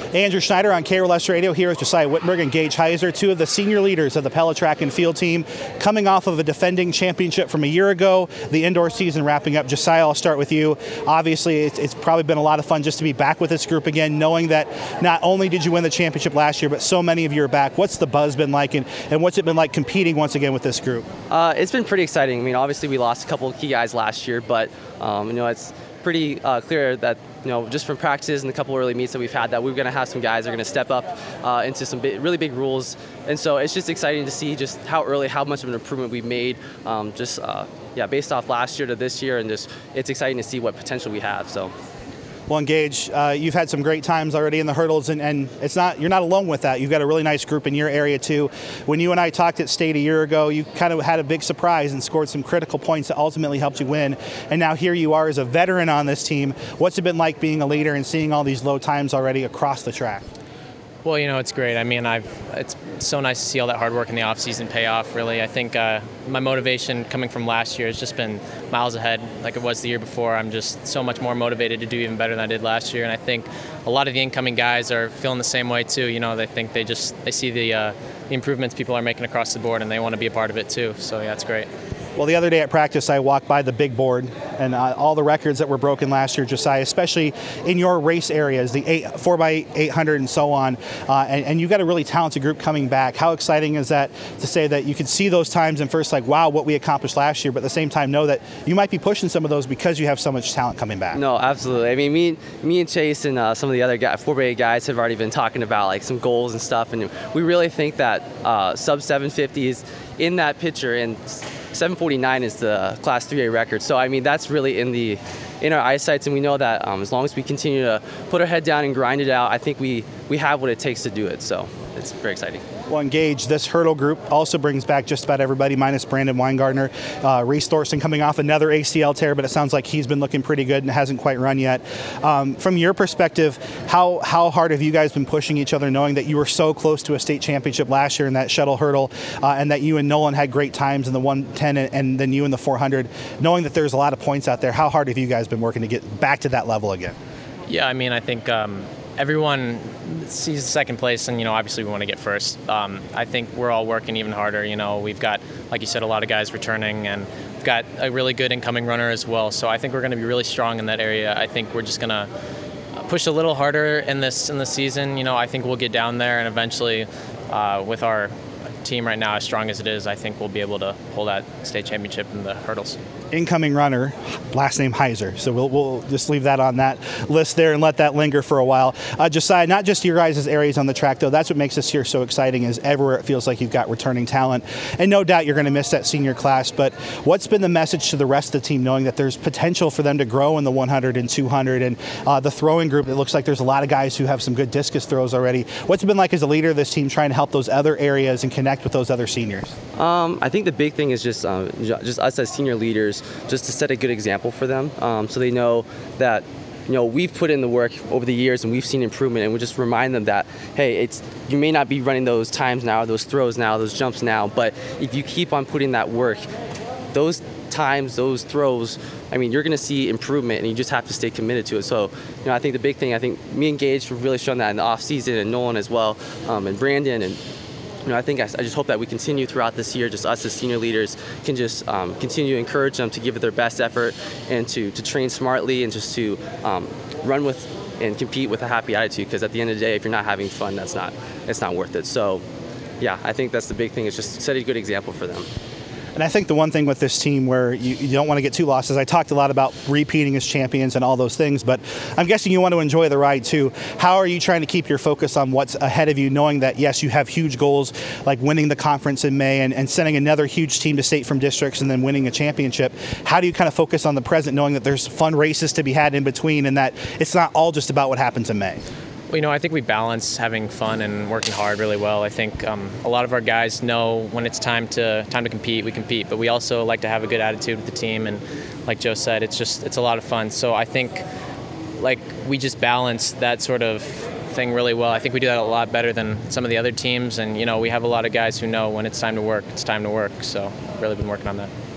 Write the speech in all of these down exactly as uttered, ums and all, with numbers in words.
Andrew Schneider on K R L S Radio here with Josiah Wittenberg and Gage Heiser, two of the senior leaders of the Pella Track and Field team, coming off of a defending championship from a year ago, the indoor season wrapping up. Josiah, I'll start with you. Obviously, it's, it's probably been a lot of fun just to be back with this group again, knowing that not only did you win the championship last year, but so many of you are back. What's the buzz been like, and, and what's it been like competing once again with this group? Uh, it's been pretty exciting. I mean, obviously we lost a couple of key guys last year, but um, you know, it's pretty uh, clear that, you know, just from practices and a couple early meets that we've had, that we're going to have some guys that are going to step up uh, into some big, really big rules. And so it's just exciting to see just how early, how much of an improvement we've made, um, just uh, yeah, based off last year to this year, and just it's exciting to see what potential we have. So. Well, Gage, uh, you've had some great times already in the hurdles, and, and it's not you're not alone with that. You've got a really nice group in your area too. When you and I talked at State a year ago, you kind of had a big surprise and scored some critical points that ultimately helped you win. And now here you are as a veteran on this team. What's it been like being a leader and seeing all these low times already across the track? Well, you know, it's great. I mean, I've it's so nice to see all that hard work in the off season pay off, really. I think uh, my motivation coming from last year has just been miles ahead like it was the year before. I'm just so much more motivated to do even better than I did last year. And I think a lot of the incoming guys are feeling the same way too. You know, they think they just they see the, uh, the improvements people are making across the board, and they want to be a part of it too. So, yeah, it's great. Well, the other day at practice, I walked by the big board and uh, all the records that were broken last year, Josiah, especially in your race areas, the eight, four by eight hundred and so on. Uh, and, and you've got a really talented group coming back. How exciting is that to say that you could see those times and first like, wow, what we accomplished last year, but at the same time know that you might be pushing some of those because you have so much talent coming back? No, absolutely. I mean, me, me and Chase and uh, some of the other guys, four by eight guys have already been talking about like some goals and stuff. And we really think that uh, sub seven fifty is in that picture, and seven forty-nine is the class three A record. So I mean, that's really in the in our eyesights, and we know that um, as long as we continue to put our head down and grind it out, I think we we have what it takes to do it. So it's very exciting. Well, Gage, this hurdle group also brings back just about everybody minus Brandon Weingartner. Uh, Reese Thorson coming off another A C L tear, but it sounds like he's been looking pretty good and hasn't quite run yet. Um, from your perspective, how how hard have you guys been pushing each other, knowing that you were so close to a state championship last year in that shuttle hurdle, uh, and that you and Nolan had great times in the one ten and, and then you in the four hundred, knowing that there's a lot of points out there? How hard have you guys been working to get back to that level again? Yeah, I mean, I think um, everyone sees second place, and, you know, obviously we want to get first. Um, I think we're all working even harder. You know, we've got, like you said, a lot of guys returning, and we've got a really good incoming runner as well. So I think we're going to be really strong in that area. I think we're just going to push a little harder in this in the season. You know, I think we'll get down there, and eventually uh, with our team right now as strong as it is, I think we'll be able to hold that state championship in the hurdles. Incoming runner, last name Heiser. So we'll, we'll just leave that on that list there and let that linger for a while. Uh, Josiah, not just your guys' areas on the track, though. That's what makes this year so exciting, is everywhere it feels like you've got returning talent. And no doubt you're going to miss that senior class. But what's been the message to the rest of the team, knowing that there's potential for them to grow in the one hundred and two hundred? And uh, the throwing group, it looks like there's a lot of guys who have some good discus throws already. What's it been like as a leader of this team trying to help those other areas and connect with those other seniors? Um, I think the big thing is just um, just us as senior leaders, just to set a good example for them, um, so they know that, you know, we've put in the work over the years and we've seen improvement, and we just remind them that, hey, it's you may not be running those times now, those throws now, those jumps now, but if you keep on putting that work, those times, those throws, I mean, you're going to see improvement, and you just have to stay committed to it. So, you know, I think the big thing, I think me and Gage have really shown that in the off season, and Nolan as well, um, and Brandon, and you know, I think I, I just hope that we continue throughout this year, just us as senior leaders can just um, continue to encourage them to give it their best effort, and to, to train smartly, and just to um, run with and compete with a happy attitude, because at the end of the day, if you're not having fun, that's not it's not worth it. So yeah, I think that's the big thing, is just set a good example for them. And I think the one thing with this team where you, you don't want to get too lost is I talked a lot about repeating as champions and all those things, but I'm guessing you want to enjoy the ride too. How are you trying to keep your focus on what's ahead of you, knowing that, yes, you have huge goals like winning the conference in May and, and sending another huge team to state from districts and then winning a championship? How do you kind of focus on the present, knowing that there's fun races to be had in between, and that it's not all just about what happens in May? Well, you know, I think we balance having fun and working hard really well. I think um, a lot of our guys know when it's time to time to compete, we compete. But we also like to have a good attitude with the team, and like Joe said, it's just it's a lot of fun. So I think like we just balance that sort of thing really well. I think we do that a lot better than some of the other teams, and you know, we have a lot of guys who know when it's time to work, it's time to work. So I've really been working on that.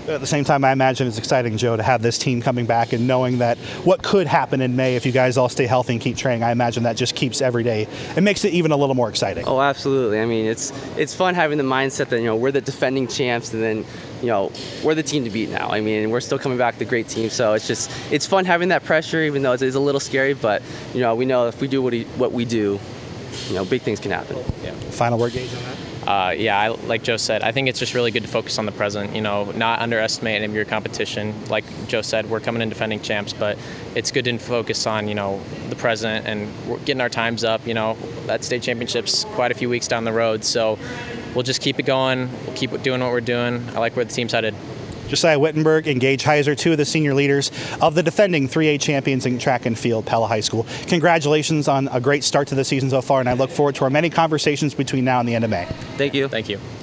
At the same time, I imagine it's exciting, Joe, to have this team coming back and knowing that what could happen in May if you guys all stay healthy and keep training. I imagine that just keeps every day. It makes it even a little more exciting. Oh, absolutely. I mean, it's it's fun having the mindset that, you know, we're the defending champs, and then, you know, we're the team to beat now. I mean, we're still coming back, the great team. So it's just, it's fun having that pressure, even though it's, it's a little scary. But, you know, we know if we do what, we, what we do, you know, big things can happen. Yeah. Final word, Gage, on that? Uh, yeah, I, like Joe said, I think it's just really good to focus on the present, you know, not underestimate any of your competition. Like Joe said, we're coming in defending champs, but it's good to focus on, you know, the present and we're getting our times up. You know, that state championship's quite a few weeks down the road, so we'll just keep it going. We'll keep doing what we're doing. I like where the team's headed. Josiah Wittenberg and Gage Heiser, two of the senior leaders of the defending three A champions in track and field, Pella High School. Congratulations on a great start to the season so far, and I look forward to our many conversations between now and the end of May. Thank you. Thank you.